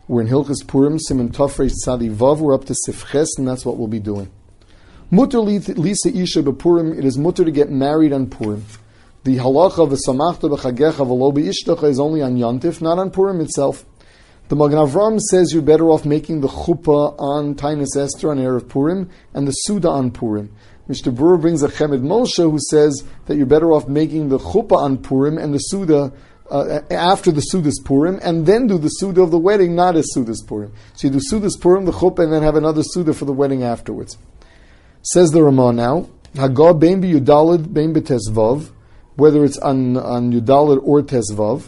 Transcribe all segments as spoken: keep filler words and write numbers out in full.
We're in Hilchos Purim, Siman Tafresh Tzadi Vav. We're up to Sifches, and that's what we'll be doing. Mutter lisa isha b'Purim. It is mutter to get married on Purim. The halacha of v'samachta b'chagecha v'lo b'ishtacha is only on Yontif, not on Purim itself. The Magen Avram says you're better off making the chuppah on Tainus Esther on Erev Purim and the Suda on Purim. Mister Brewer brings a Chemed Moshe who says that you're better off making the chuppah on Purim and the Suda uh, after the Suda's Purim, and then do the Suda of the wedding, not as Suda's Purim. So you do Suda's Purim, the chuppah, and then have another Suda for the wedding afterwards. Says the Ramah now, Hagah bein be Yudalid bein be Tesvav, whether it's on, on Yudalid or Tesvav.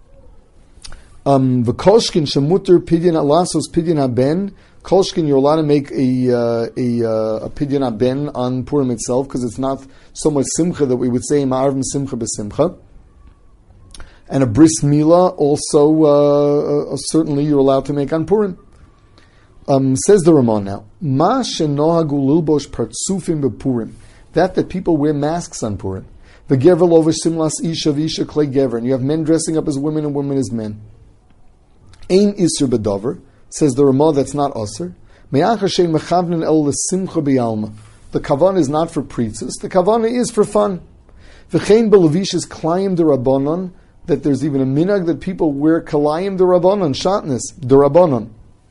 Um, the Kolshkin shemuter pidyon alasos pidyon haben. Kolshkin, you're allowed to make a uh, a, uh, a pidyon haben on Purim itself because it's not so much simcha that we would say ma'arvim simcha b'simcha. And a bris milah also uh, uh, certainly you're allowed to make on Purim. Um, says the Ramah now, Ma shenohagu lilbosh partsufim b'Purim, that that people wear masks on Purim. The gever lovish simlas isha v'isha klei gever, and you have men dressing up as women and women as men. Ein isur bedover, says the Ramah, that's not usur. Me'ach hashem mechavnin el l'simcha b'yalma. The kavan is not for pretzis. The kavan is for fun. V'chein b'levish is klayim d'Rabbanon, that there's even a minhag that people wear kalayim d'Rabbanon, shatnez d'Rabbanon.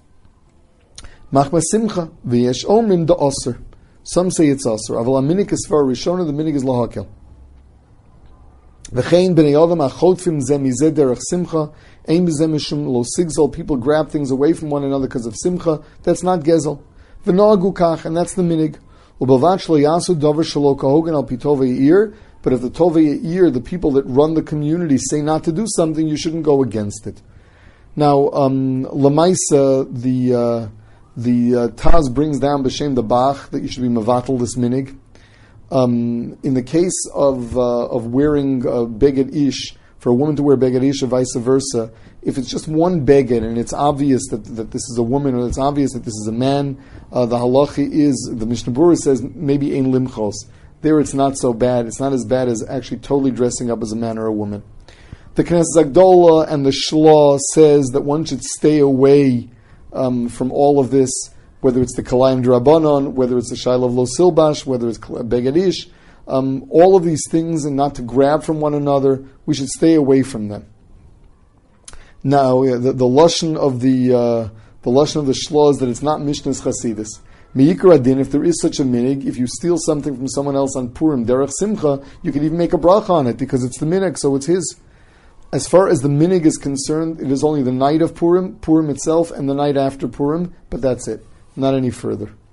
Machma simcha v'yesh omrim da'usur. Some say it's usur. Aval aminik is for Rishona, the minig is lahakel. V'chein b'nei adam achotfim zeh mizeh derech simcha. Ein b'zeh mishum lo sigzol. People grab things away from one another because of simcha. That's not gezel. V'noagu kach, and that's the minig. U'bavad shlo yasu dover shelo kahogan al pitovei ear. But if the tovei ear, the people that run the community, say not to do something, you shouldn't go against it. Now, um, lamaisa, the uh, the uh, Taz brings down b'shem the Bach that you should be mevatel this minig. Um, in the case of uh, of wearing uh, beged ish, for a woman to wear beged ish or vice versa, if it's just one beged and it's obvious that, that this is a woman or it's obvious that this is a man, uh, the halachi is, the Mishnah Berurah says, maybe ein limchos. There it's not so bad. It's not as bad as actually totally dressing up as a man or a woman. The Knesset Agdola and the Shlah says that one should stay away um, from all of this, whether it's the Kalayim D'Rabbanon, whether it's the Shailav Lo Silbash, whether it's Beged Ish, um, all of these things, and not to grab from one another. We should stay away from them. Now, the, the lashon of the uh, the lashon of the Shlah is that it's not Mishnah's Chasidus. Me'ikar adin, if there is such a minig, if you steal something from someone else on Purim, derech simcha, you can even make a bracha on it because it's the minig, so it's his. As far as the minig is concerned, it is only the night of Purim, Purim itself, and the night after Purim, but that's it, not any further.